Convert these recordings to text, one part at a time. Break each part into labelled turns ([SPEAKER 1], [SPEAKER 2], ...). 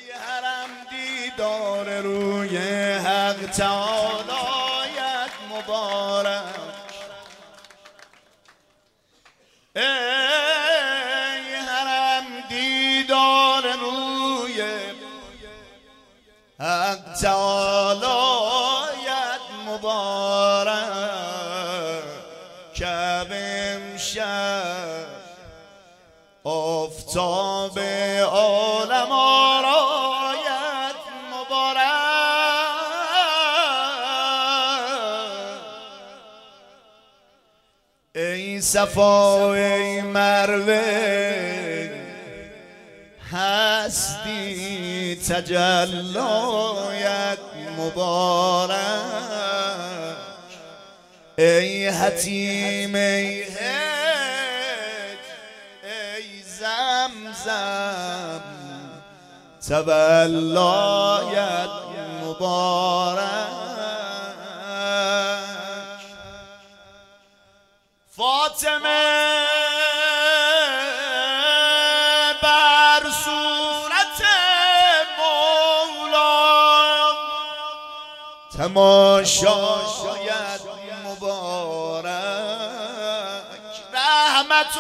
[SPEAKER 1] حرم دیدار روی حق تعالیت مبارک. ای حرم دیدار روی حق تعالیت مبارک. که امشب آفتاب عالم آرایت مبارک. ای صفا ای مروه هستی تجلایت مبارک. ای حتیم ای زمزم تولایت مبارک. فاطمه بر صورت مولا تماشایت مبارک. رحمت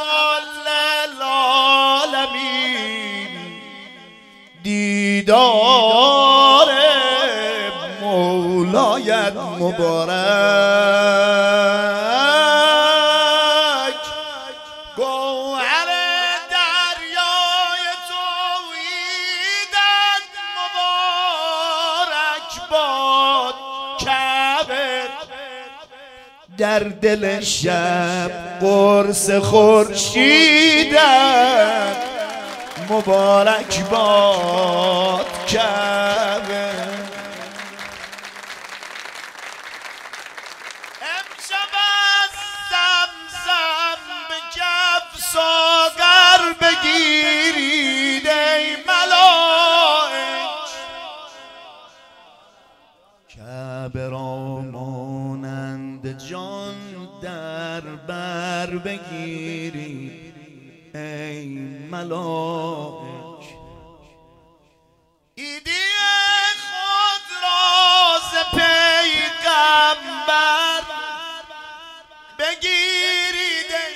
[SPEAKER 1] للعالمین دیدار مولایت مبارک. گوهر دریای توحیدت مبارک باد. کعبه در دل شب قرص خورشیدت مبارک باد. کعبه امشب از زمزم به کف ساغر بگیرید ای ملائک. کعبه را مانند جان در بر بگیرید ای ملائک. ایدی خود را ز پیغمبر بگیرید ای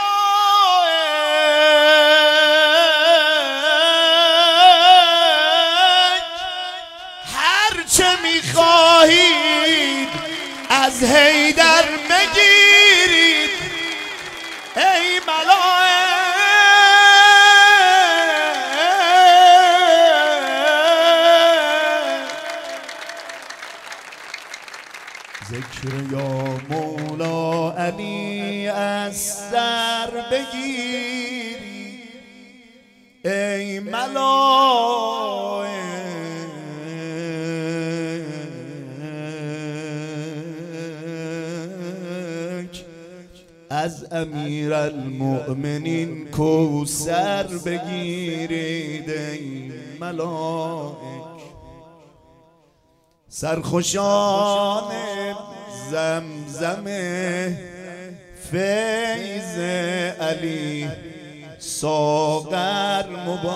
[SPEAKER 1] ملائک. هرچه میخواهید از حیدر بگیرید ای ملائک. ذکر یا مولا علی از سر بگیری ای ملائک. از امیرالمؤمنین کوثر بگیرید ای ملائک. سرخوشان زمزم فیض علی ساغر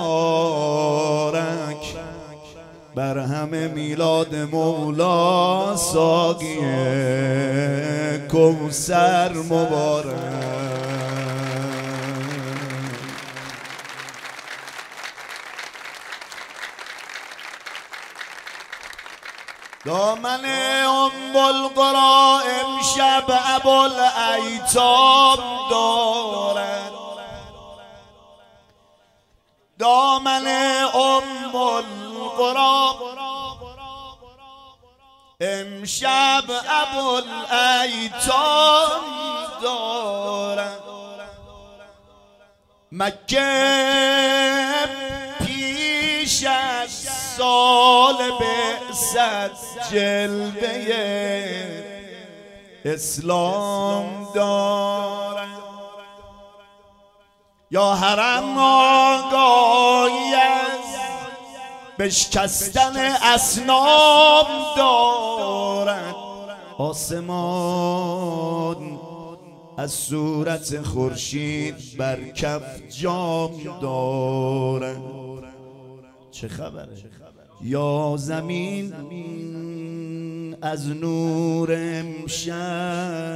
[SPEAKER 1] مبارک. بر همه میلاد مولا ساقی کوثر مبارک. دامن ام القرا امشب ابوالایتام دارد. دامن ام القرا امشب ابوالایتام دارد. مکه پیش از سال بعثت جلوه اسلام دارد. یا حرم آگاهی از بشکستن اصنام دارد. آسمان از صورت خورشید بر کف جام دارد. چه خبره؟ یا زمین از نور امشب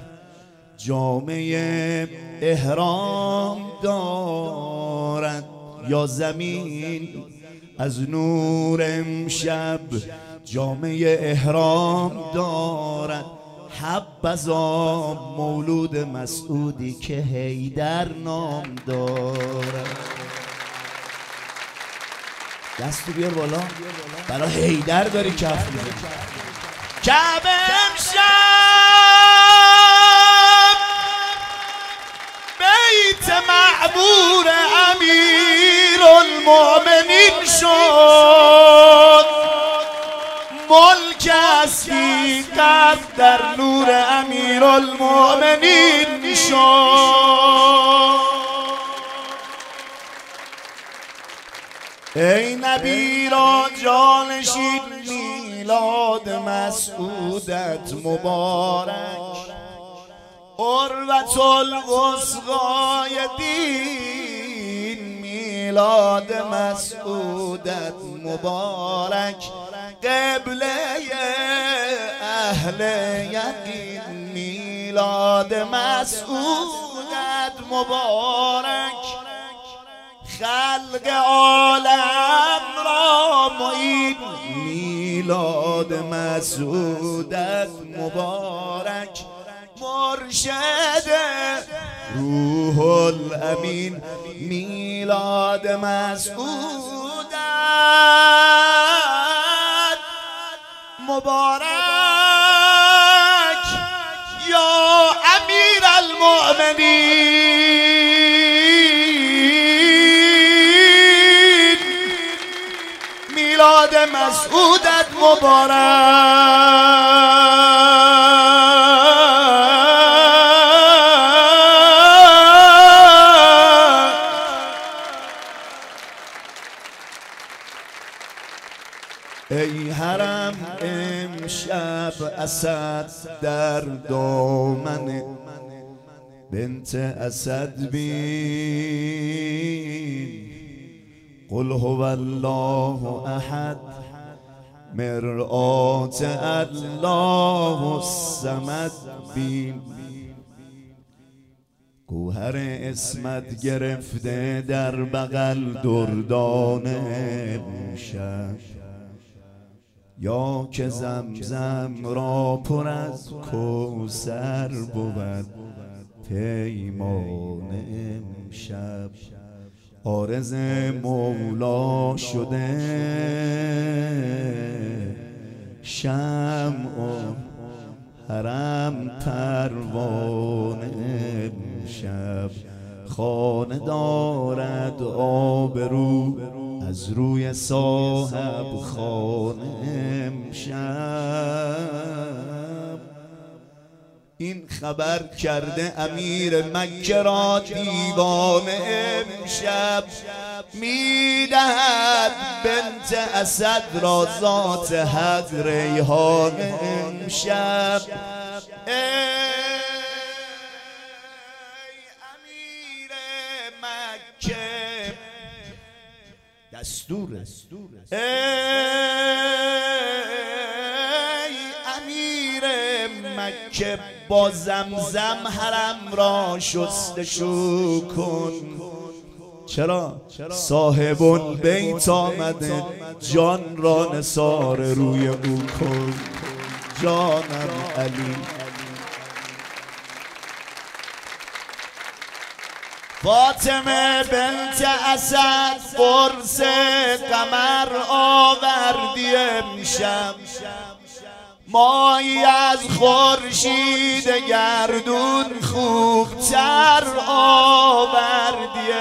[SPEAKER 1] جامعه احرام دارد. یا زمین از نور امشب جامعه احرام دارد. حبذا مولود مسعودی که حیدر نام دارد. دستو بیار بالا، برای حیدر داری کف میزنی. کعبه امشب بیت معمور امیرالمؤمنین شد. ملک اصلی قد در نور امیرالمؤمنین شد. ای نبی را جانشین میلاد مسعودت مبارک. عروة الوثقای دین میلاد مسعودت مبارک. قبله اهل یقین میلاد مسعودت مبارک. خلق عالم را معین میلاد مسعودت مبارک. مرشد روح الامین میلاد مسعودت مبارک. یا امیر المؤمنین میلاد مسعودت مبارک. ای حرم امشب اسد در دامن بنت اسد بین. قل هو الله احد مرآت الله الصمد بین. گوهر اسمت گرفته در بغل دردان امشب. یا که زمزم را پر از کوثر بود پیمان امشب. عارض مولا شده شمع و حرم پروانه امشب. خانه دارد آبرو از روی صاحب خانه امشب. این خبر کرده امیر مکه را دیوانه امشب. میدهد بنت اسد را ذات حق ریحان امشب. ای امیر مکه دستوره. ای امیر مکه با زمزم حرم را شستشو کن. چرا؟ صاحب البیت آمده جان را نثار روی او کن. جانم علی. فاطمه بنت اسد قرص قمر آوردی امشب. مایی از خورشید گردون خوبتر آوردی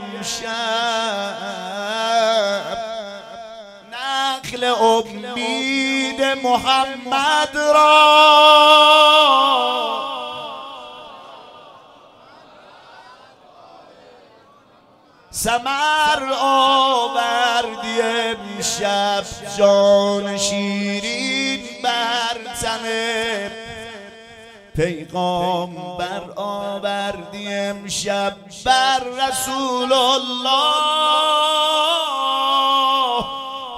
[SPEAKER 1] امشب. نخل امید محمد را ثمر آوردی امشب. جان شیرین بر تن پیغامبر آوردی امشب. بر رسول الله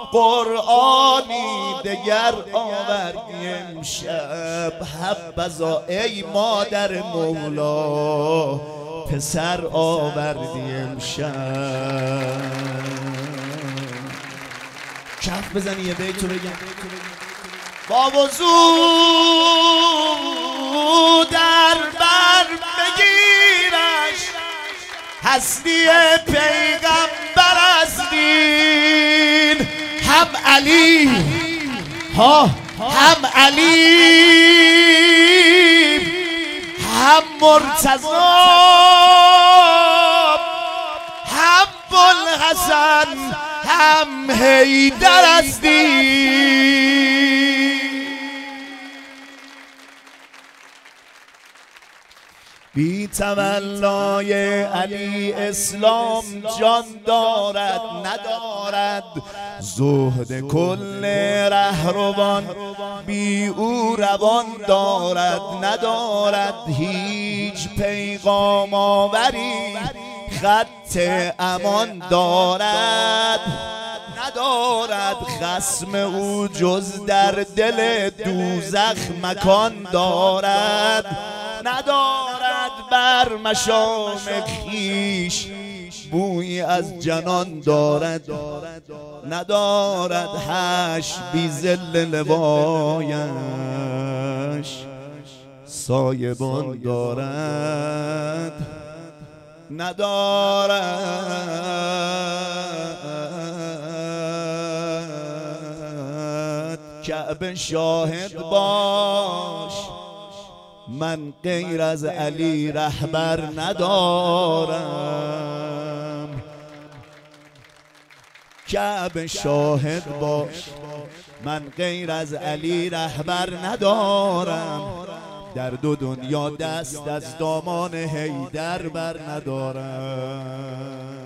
[SPEAKER 1] قرآنی دگر آوردی امشب، حبذا ای مادر مولا پسر آوردی امشب. کف بزنی یه بیتو بگم. با وضو در بر بگیرش، هستی پیغمبر از دین، هم علی هم علی هم مرتضی هم بوالحسن هم حیدر از دین. بی تولای علی اسلام جان دارد ندارد، زهد کل رهروان بی او روان دارد ندارد، هیچ پیغام آوری خط امان دارد ندارد، خصم او جز در دل دوزخ مکان دارد ندارد، بر مشام خویش بویی از جنان دارد ندارد، حش بی ظل لوایش سایبان دارد ندارد. کعبه شاهد باش من غیر از علی رهبر ندارم، کعبه شاهد باش من غیر از علی رهبر ندارم، در دو دنیا دست از دامان حیدر بر ندارم.